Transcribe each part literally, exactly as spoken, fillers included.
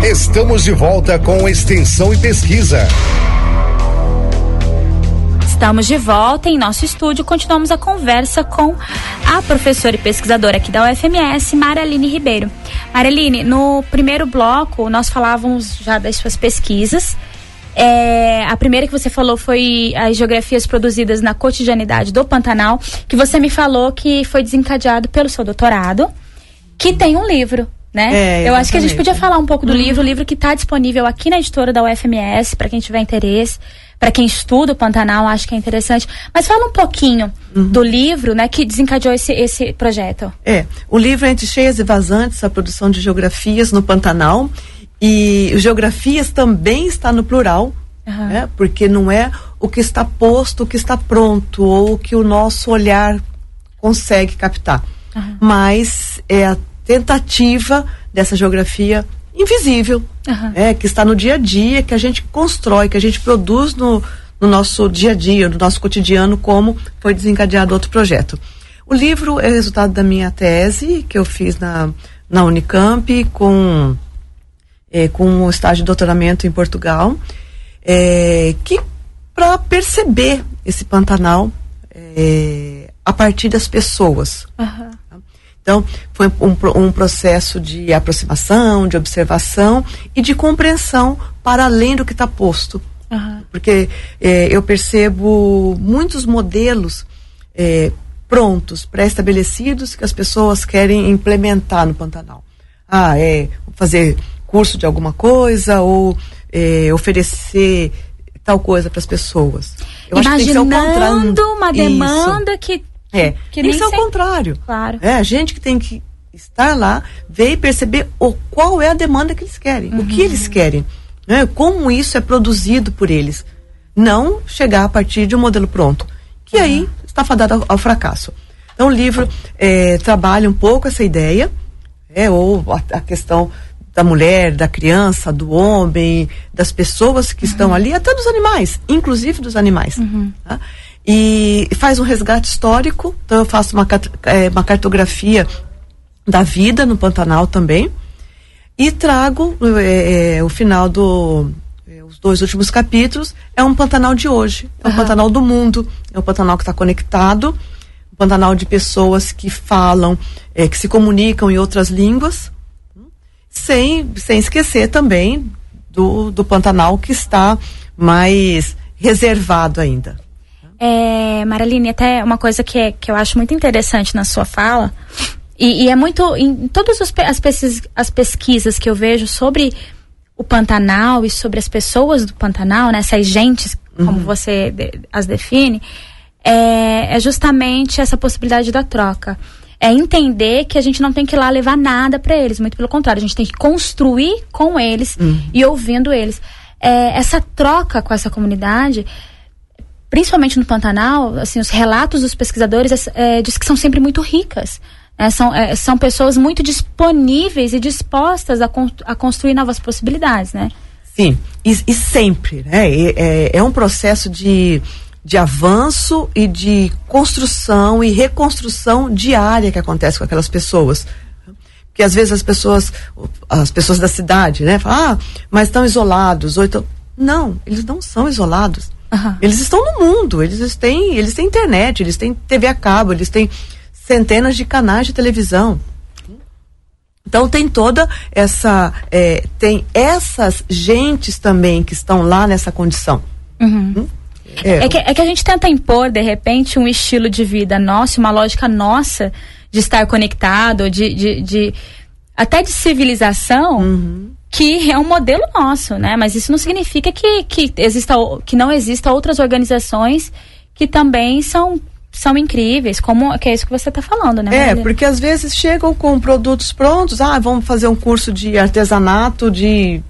Estamos de volta com Extensão e Pesquisa. Estamos de volta em nosso estúdio. Continuamos a conversa com a professora e pesquisadora aqui da U F M S, Maraline Ribeiro. Maraline, no primeiro bloco nós falávamos já das suas pesquisas. É, a primeira que você falou foi as geografias produzidas na cotidianidade do Pantanal, que você me falou que foi desencadeado pelo seu doutorado, que tem um livro, né? É, eu acho que a gente podia falar um pouco do uhum. livro, o livro que está disponível aqui na editora da U F M S, para quem tiver interesse, para quem estuda o Pantanal, acho que é interessante. Mas fala um pouquinho uhum. do livro, né, que desencadeou esse, esse projeto. É, o livro é Entre Cheias e Vazantes, a produção de geografias no Pantanal. E geografias também está no plural, uhum. né? Porque não é o que está posto, o que está pronto, ou o que o nosso olhar consegue captar. Uhum. Mas é a tentativa dessa geografia invisível, uhum. é, que está no dia a dia, que a gente constrói, que a gente produz no, no nosso dia a dia, no nosso cotidiano, como foi desencadeado outro projeto. O livro é resultado da minha tese, que eu fiz na, na Unicamp, com... É, com um estágio de doutoramento em Portugal, é, que para perceber esse Pantanal é, a partir das pessoas. Uhum. Então, foi um, um processo de aproximação, de observação e de compreensão para além do que está posto. Uhum. Porque é, eu percebo muitos modelos é, prontos, pré-estabelecidos, que as pessoas querem implementar no Pantanal. Ah, é fazer curso de alguma coisa ou é, oferecer tal coisa para as pessoas. Eu Imaginando acho que tem que ser o contrário. Uma demanda que é que tem que ser o contrário. Claro. É a gente que tem que estar lá, ver e perceber o, qual é a demanda que eles querem, uhum. o que eles querem, né? Como isso é produzido por eles. Não chegar a partir de um modelo pronto, que uhum. aí está fadado ao, ao fracasso. Então o livro é, trabalha um pouco essa ideia, é, ou a, a questão da mulher, da criança, do homem, das pessoas que uhum. estão ali, até dos animais, inclusive dos animais. Uhum. Tá? E faz um resgate histórico, então eu faço uma, uma cartografia da vida no Pantanal também, e trago é, é, o final do... É, os dois últimos capítulos, é um Pantanal de hoje, é um uhum. Pantanal do mundo, é um Pantanal que está conectado, um Pantanal de pessoas que falam, é, que se comunicam em outras línguas, Sem, sem esquecer também do, do Pantanal, que está mais reservado ainda. É, Maraline, até uma coisa que, é, que eu acho muito interessante na sua fala, e, e é muito, em todas as, as, pesquisas, as pesquisas que eu vejo sobre o Pantanal e sobre as pessoas do Pantanal, né, essas gentes, como uhum. você de, as define, é, é justamente essa possibilidade da troca. É entender que a gente não tem que ir lá levar nada para eles, muito pelo contrário, a gente tem que construir com eles uhum. e ouvindo eles. É, essa troca com essa comunidade, principalmente no Pantanal, assim, os relatos dos pesquisadores é, é, diz que são sempre muito ricas. É, são, é, são pessoas muito disponíveis e dispostas a, con- a construir novas possibilidades, né? Sim, e, e sempre, né? É, é, é um processo de... de avanço e de construção e reconstrução diária que acontece com aquelas pessoas. Porque às vezes as pessoas, as pessoas da cidade, né, falam, ah, mas estão isolados, ou então... Não, eles não são isolados. Uhum. Eles estão no mundo, eles têm, eles têm internet, eles têm T V a cabo, eles têm centenas de canais de televisão. Então tem toda essa, é, tem essas gentes também que estão lá nessa condição. Uhum. Hum? É. É, que, é que a gente tenta impor, de repente, um estilo de vida nosso, uma lógica nossa de estar conectado, de, de, de até de civilização, uhum. que é um modelo nosso, né? Mas isso não significa que, que, exista, que não exista outras organizações que também são, são incríveis, como que é isso que você está falando, né, Marília? É, porque às vezes chegam com produtos prontos, ah, vamos fazer um curso de artesanato de...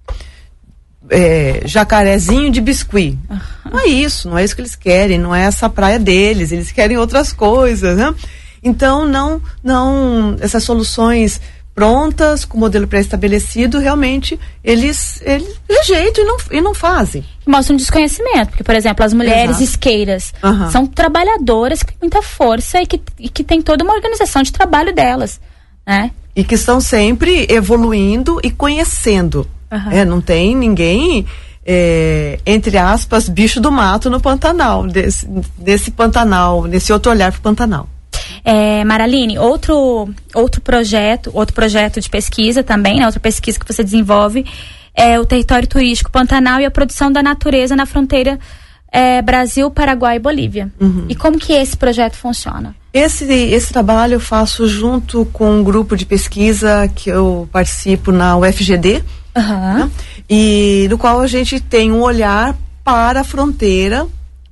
É, jacarezinho de biscuit. Uhum. Não é isso, não é isso que eles querem, não é essa praia deles, eles querem outras coisas, né? Então, não, não, essas soluções prontas, com modelo pré-estabelecido, realmente, eles, eles rejeitam e não, e não fazem. Mostra um desconhecimento, porque, por exemplo, as mulheres Exato. isqueiras uhum. são trabalhadoras que têm muita força e que, e que tem toda uma organização de trabalho delas, né? e que estão sempre evoluindo e conhecendo. Uhum. É, não tem ninguém, é, entre aspas, bicho do mato no Pantanal, desse, desse Pantanal, nesse outro olhar para o Pantanal. É, Maraline, outro, outro projeto, outro projeto de pesquisa também, né, outra pesquisa que você desenvolve é o território turístico Pantanal e a produção da natureza na fronteira é, Brasil, Paraguai e Bolívia. Uhum. E como que esse projeto funciona? Esse, esse trabalho eu faço junto com um grupo de pesquisa que eu participo na U F G D, uhum. né? E no qual a gente tem um olhar para a fronteira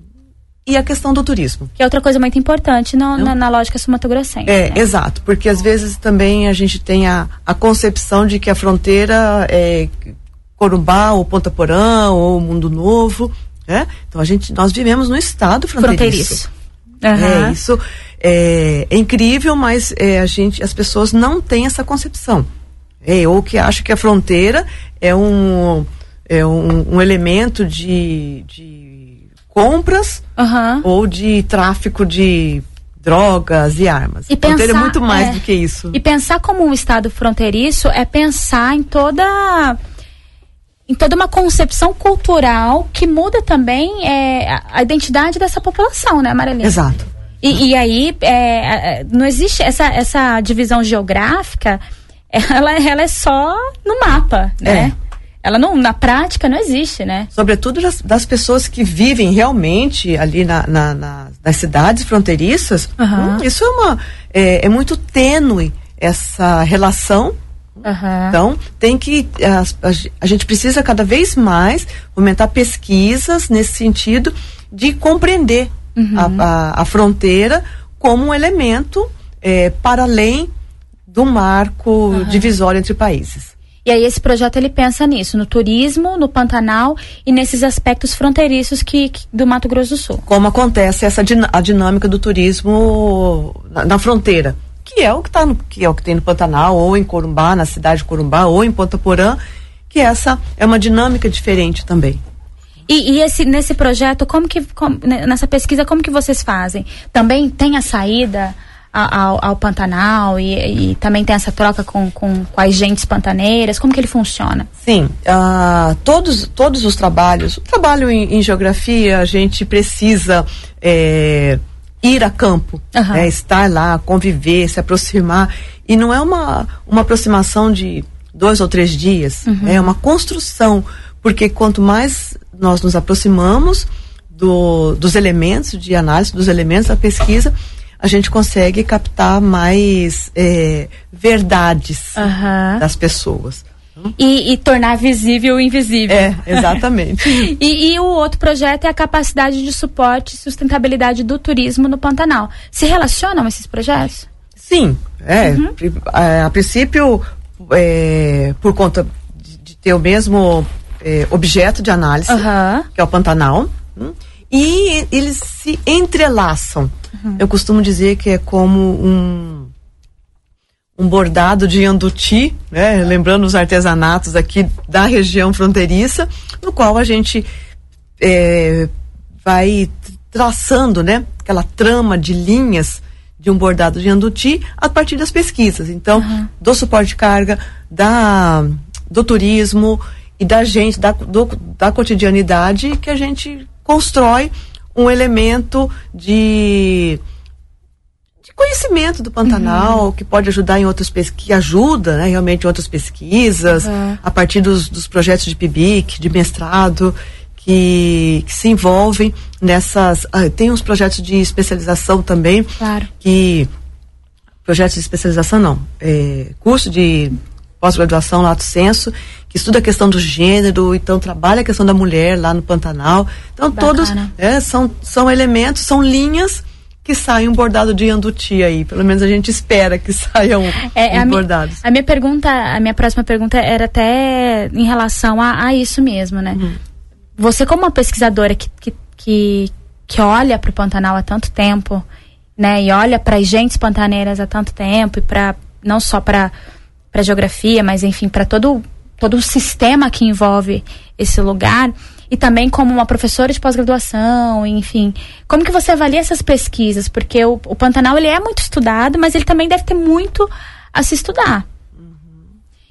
e a questão do turismo. Que é outra coisa muito importante no, na, na lógica sul-mato-grossense. É, né? Exato, porque às vezes também a gente tem a, a concepção de que a fronteira é Corumbá, ou Ponta Porã, ou Mundo Novo, né? Então a gente, nós vivemos no estado fronteiriço. Fronteiriço. Uhum. É, isso é, é incrível, mas é, a gente, as pessoas não têm essa concepção. É, ou que acham que a fronteira é um, é um, um elemento de, de compras uhum. ou de tráfico de drogas e armas. E a fronteira pensar, é muito mais é, do que isso. E pensar como um estado fronteiriço é pensar em toda... em toda uma concepção cultural que muda também é, a, a identidade dessa população, né, Marilene? Exato. E, e aí, é, não existe essa, essa divisão geográfica, ela, ela é só no mapa, né? É. Ela não, na prática não existe, né? Sobretudo das, das pessoas que vivem realmente ali na, na, na, nas cidades fronteiriças, uhum. hum, isso é, uma, é, é muito tênue essa relação. Uhum. Então, tem que a, a, a gente precisa cada vez mais aumentar pesquisas nesse sentido de compreender uhum. a, a, a fronteira como um elemento é, para além do marco uhum. divisório entre países. E aí esse projeto ele pensa nisso, no turismo, no Pantanal e nesses aspectos fronteiriços que, que do Mato Grosso do Sul. Como acontece essa a dinâmica do turismo na, na fronteira. Que é o que tá no, que é o que tem no Pantanal, ou em Corumbá, na cidade de Corumbá, ou em Ponta Porã, que essa é uma dinâmica diferente também. E, e esse, nesse projeto, como que, como, nessa pesquisa, como que vocês fazem? Também tem a saída ao, ao Pantanal e, e também tem essa troca com, com, com as gentes pantaneiras? Como que ele funciona? Sim, uh, todos, todos os trabalhos, o trabalho em, em geografia, a gente precisa é, ir a campo, uhum. né, estar lá, conviver, se aproximar, e não é uma, uma aproximação de dois ou três dias, uhum. é uma construção, porque quanto mais nós nos aproximamos do, dos elementos de análise, dos elementos da pesquisa, a gente consegue captar mais é, verdades uhum. das pessoas. E, e tornar visível o invisível. É, exatamente. e, e o outro projeto é a capacidade de suporte e sustentabilidade do turismo no Pantanal. Se relacionam esses projetos? Sim, é. Uhum. A, a princípio, é, por conta de, de ter o mesmo é, objeto de análise, uhum. que é o Pantanal, hum, e eles se entrelaçam. Uhum. Eu costumo dizer que é como um um bordado de Yanduti, né? Lembrando os artesanatos aqui da região fronteiriça, no qual a gente é, vai traçando, né? Aquela trama de linhas de um bordado de Yanduti a partir das pesquisas. Então, uhum. do suporte de carga, da, do turismo e da gente, da, do, da cotidianidade, que a gente constrói um elemento de conhecimento do Pantanal, uhum. que pode ajudar em outras pesquisas, que ajuda, né, realmente em outras pesquisas, uhum. a partir dos, dos projetos de P I B I C, de mestrado, que, que se envolvem nessas, ah, tem uns projetos de especialização também, claro. que, projetos de especialização não, é, curso de pós-graduação lato sensu, que estuda a questão do gênero, então trabalha a questão da mulher lá no Pantanal, então bacana. Todos é, são, são elementos, são linhas que saia um bordado de Yanduti aí, pelo menos a gente espera que saiam é, um bordados. Mi, a minha pergunta, a minha próxima pergunta era até em relação a, a isso mesmo, né? Uhum. Você como uma pesquisadora que, que, que, que olha para o Pantanal há tanto tempo, né? E olha para as gentes pantaneiras há tanto tempo, e para não só para para geografia, mas enfim, para todo, todo o sistema que envolve esse lugar, e também como uma professora de pós-graduação, enfim, como que você avalia essas pesquisas? Porque o, o Pantanal, ele é muito estudado, mas ele também deve ter muito a se estudar.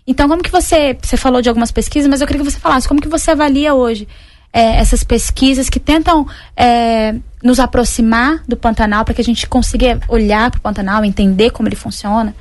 Então, como que você, você falou de algumas pesquisas, mas eu queria que você falasse, como que você avalia hoje é, essas pesquisas que tentam é, nos aproximar do Pantanal, para que a gente consiga olhar para o Pantanal, entender como ele funciona?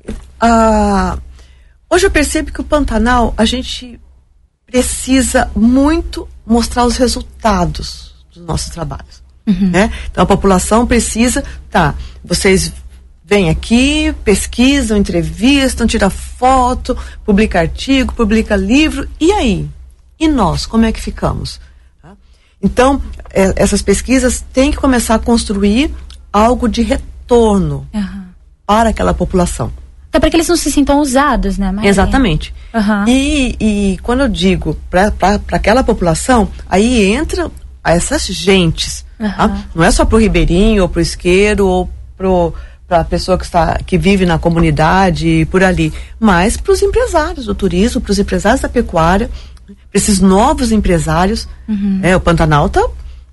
Ah, hoje eu percebo que o Pantanal, a gente precisa muito mostrar os resultados dos nossos trabalhos. Uhum. Né? Então a população precisa, tá, vocês vêm aqui, pesquisam, entrevistam, tiram foto, publica artigo, publica livro, e aí? E nós, como é que ficamos? Tá? Então, é, essas pesquisas têm que começar a construir algo de retorno uhum. para aquela população. Até para que eles não se sintam usados, né, Maria? Exatamente. Uhum. E, e quando eu digo para aquela população, aí entra essas gentes. Uhum. Tá? Não é só pro ribeirinho, ou pro isqueiro, ou pro para a pessoa que está que vive na comunidade por ali, mas para os empresários do turismo, para os empresários da pecuária, para esses novos empresários. Uhum. É, o Pantanal tá,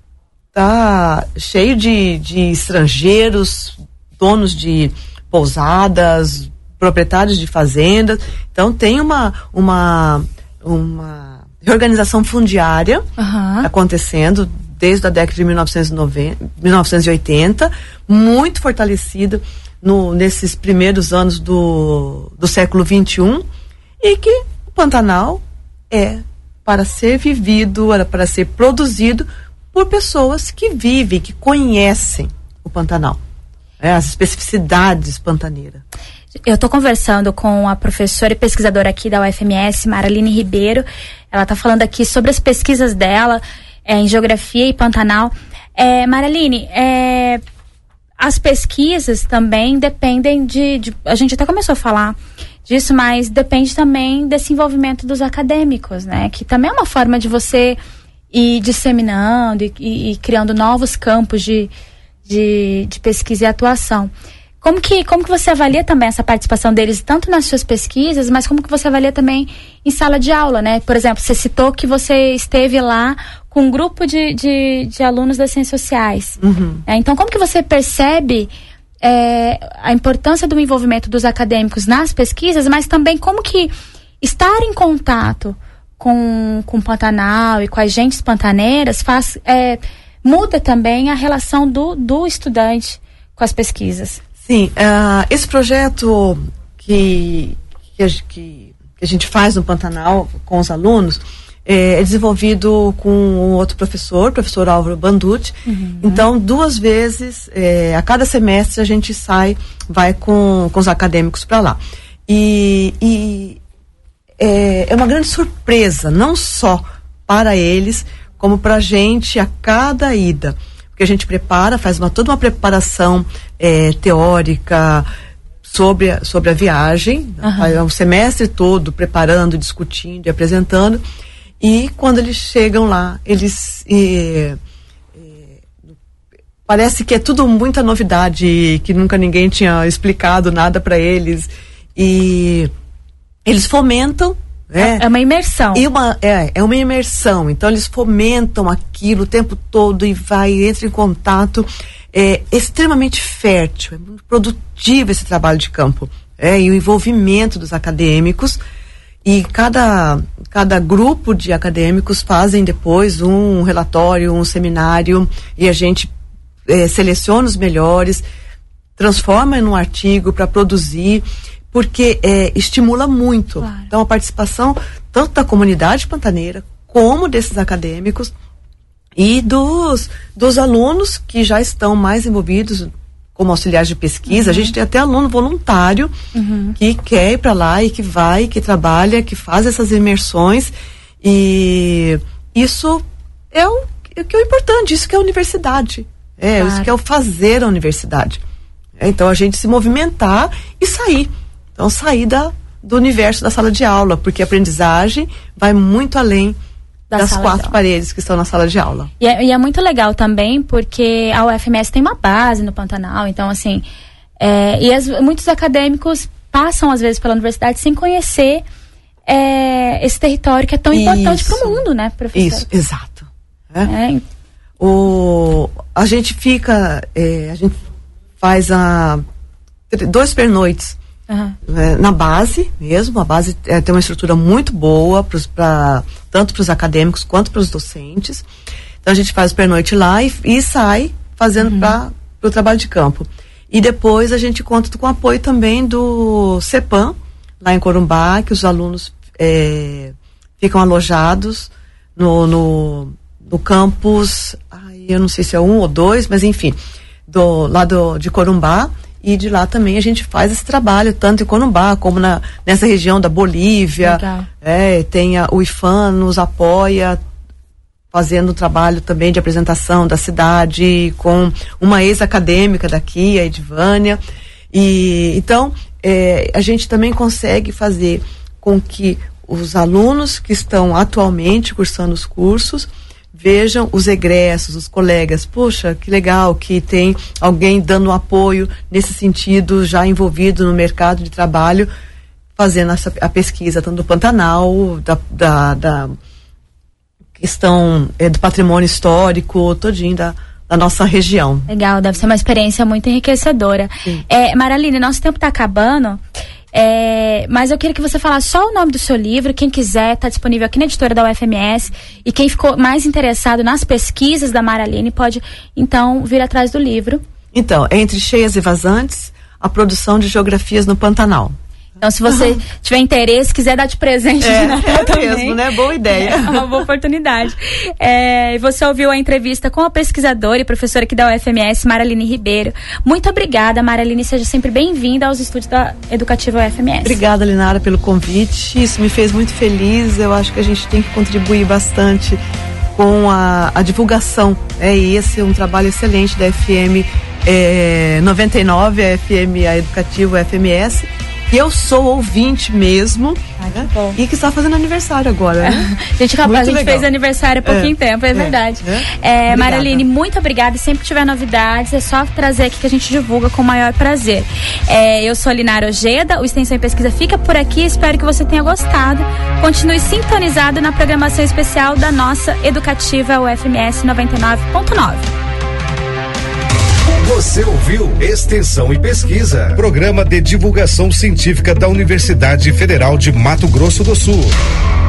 tá cheio de, de estrangeiros, donos de pousadas, proprietários de fazendas. Então tem uma uma uma reorganização fundiária uhum. acontecendo desde a década de mil novecentos e noventa, mil novecentos e oitenta, muito fortalecida no, nesses primeiros anos do, do século vinte e um, e que o Pantanal é para ser vivido, era para ser produzido por pessoas que vivem, que conhecem o Pantanal, é, as especificidades pantaneiras. Eu estou conversando com a professora e pesquisadora aqui da U F M S, Maraline Ribeiro. Ela está falando aqui sobre as pesquisas dela é, em geografia e Pantanal. É, Maraline, é, as pesquisas também dependem de, de... A gente até começou a falar disso, mas depende também desse envolvimento dos acadêmicos, né? Que também é uma forma de você ir disseminando e, e, e criando novos campos de, de, de pesquisa e atuação. Como que, como que você avalia também essa participação deles, tanto nas suas pesquisas, mas como que você avalia também em sala de aula, né? Por exemplo, você citou que você esteve lá com um grupo de, de, de alunos das ciências sociais. Uhum. É, então, como que você percebe é, a importância do envolvimento dos acadêmicos nas pesquisas, mas também como que estar em contato com, com o Pantanal e com as gentes pantaneiras faz, é, muda também a relação do, do estudante com as pesquisas? Sim, uh, esse projeto que, que, a, que a gente faz no Pantanal com os alunos é, é desenvolvido com um outro professor, o professor Álvaro Banducci. Uhum. Então, duas vezes, é, a cada semestre a gente sai, vai com, com os acadêmicos para lá. E, e é, é uma grande surpresa, não só para eles, como para a gente a cada ida. Porque a gente prepara, faz uma, toda uma preparação é, teórica sobre a, sobre a viagem, uhum. é um semestre todo preparando, discutindo e apresentando, e quando eles chegam lá, eles é, é, parece que é tudo muita novidade, que nunca ninguém tinha explicado nada para eles, e eles fomentam. É, é uma imersão. E uma, é, é uma imersão. Então eles fomentam aquilo o tempo todo e vai, entra em contato. É extremamente fértil, é muito produtivo esse trabalho de campo. É, e o envolvimento dos acadêmicos. E cada, cada grupo de acadêmicos fazem depois um relatório, um seminário, e a gente é, seleciona os melhores, transforma em um artigo para produzir, porque é, estimula muito. Claro. Então a participação tanto da comunidade pantaneira como desses acadêmicos e dos, dos alunos que já estão mais envolvidos como auxiliares de pesquisa. Uhum. A gente tem até aluno voluntário uhum. que quer ir para lá e que vai, que trabalha, que faz essas imersões, e isso é o, é o que é o importante, isso que é a universidade, é, claro. Isso que é o fazer a universidade. É, então a gente se movimentar e sair. Então, sair da, do universo da sala de aula, porque a aprendizagem vai muito além da das quatro paredes que estão na sala de aula. E é, e é muito legal também, porque a U F M S tem uma base no Pantanal, então, assim, é, e as, muitos acadêmicos passam, às vezes, pela universidade sem conhecer é, esse território que é tão isso. importante para o mundo, né, professor? Isso, exato. É. É. O, a gente fica, é, a gente faz a, dois pernoites Uhum. É, na base mesmo, a base é, tem uma estrutura muito boa pros, pra, tanto para os acadêmicos quanto para os docentes. Então a gente faz o pernoite lá e, e sai fazendo uhum. para o trabalho de campo. E depois a gente conta com o apoio também do CEPAM, lá em Corumbá, que os alunos é, ficam alojados no, no, no campus, ai, eu não sei se é um ou dois, mas enfim, do, lá do, de Corumbá, e de lá também a gente faz esse trabalho, tanto em Corumbá como na, nessa região da Bolívia. É, tem a, o IFAM nos apoia, fazendo o trabalho também de apresentação da cidade, com uma ex-acadêmica daqui, a Edvânia. E, então, é, a gente também consegue fazer com que os alunos que estão atualmente cursando os cursos vejam os egressos, os colegas, poxa, que legal que tem alguém dando um apoio nesse sentido, já envolvido no mercado de trabalho, fazendo essa, a pesquisa tanto do Pantanal, da, da, da questão é, do patrimônio histórico, todinho da, da nossa região. Legal, deve ser uma experiência muito enriquecedora. É, Maraline, nosso tempo está acabando. É, mas eu queria que você falasse só o nome do seu livro. Quem quiser, está disponível aqui na editora da U F M S, e quem ficou mais interessado nas pesquisas da Maraline pode então vir atrás do livro. Então, Entre Cheias e Vazantes, a produção de geografias no Pantanal. Então, se você uhum. tiver interesse, quiser dar de presente é, de Natal é também, mesmo, né? Boa ideia. É uma boa oportunidade. É, você ouviu a entrevista com a pesquisadora e professora aqui da U F M S, Maraline Ribeiro. Muito obrigada, Maraline. Seja sempre bem-vinda aos estúdios da Educativa U F M S. Obrigada, Linara, pelo convite. Isso me fez muito feliz. Eu acho que a gente tem que contribuir bastante com a, a divulgação. É, e esse é um trabalho excelente da F M é, noventa e nove, a F M, a Educativa U F M S. E eu sou ouvinte mesmo, ah, que né? bom. E que está fazendo aniversário agora, né? A gente, a gente fez aniversário há pouquinho é, tempo, é, é verdade. É. É, Maraline, muito obrigada. E sempre que tiver novidades, é só trazer aqui que a gente divulga com o maior prazer. É, eu sou a Linara Ojeda, o Extensão e Pesquisa fica por aqui. Espero que você tenha gostado. Continue sintonizado na programação especial da nossa Educativa U F M S noventa e nove ponto nove. Você ouviu Extensão e Pesquisa, programa de divulgação científica da Universidade Federal de Mato Grosso do Sul.